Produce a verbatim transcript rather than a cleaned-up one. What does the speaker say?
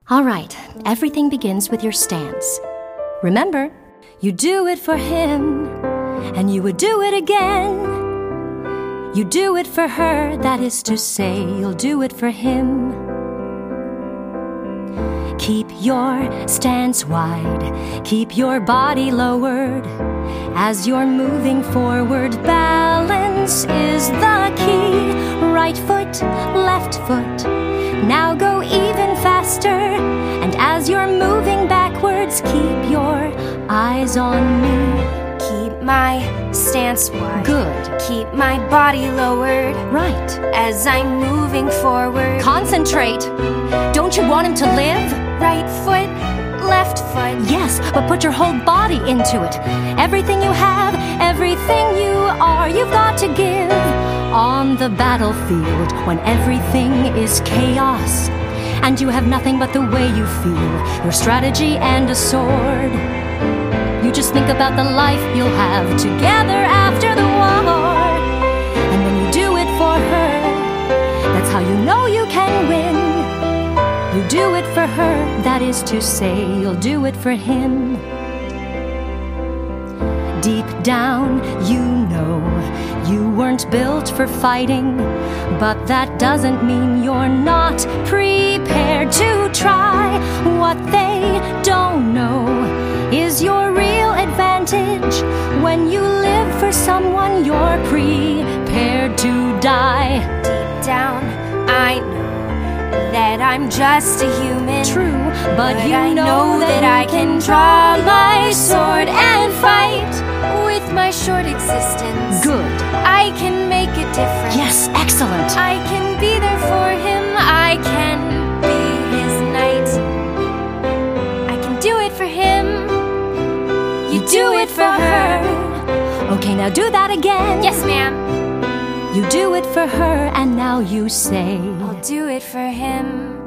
All right, everything begins with your stance. Remember, you do it for him, and you would do it again. You do it for her, that is to say, you'll do it for him. Keep your stance wide, keep your body lowered. As you're moving forward, balance is the key. Right foot, left foot, now go even faster. And as you're moving backwards, keep your eyes on me. Keep my stance wide. Good. Keep my body lowered. Right. As I'm moving forward. Concentrate. Don't you want him to live? Right foot, left foot. Yes, but put your whole body into it. Everything you have, everything you are, you've got to give. On the battlefield, when everything is chaos, and you have nothing but the way you feel, your strategy and a sword. You just think about the life you'll have together after the war. And when you do it for her, that's how you know you can win. You do it for her, that is to say, you'll do it for him. Deep down, you know you weren't built for fighting, but that doesn't mean you're not prepared to try. What they don't know is your real advantage. When you live for someone, you're prepared to die. Deep down, I know that I'm just a human. True, but, but you I know, know that, that I can draw my sword and fight. With my short existence, good. I can make a difference. Yes, excellent. I can be there for him. I can be his knight. I can do it for him. You, you do it for her. Okay, now do that again. Yes, ma'am. You do it for her, and now you say, I'll do it for him.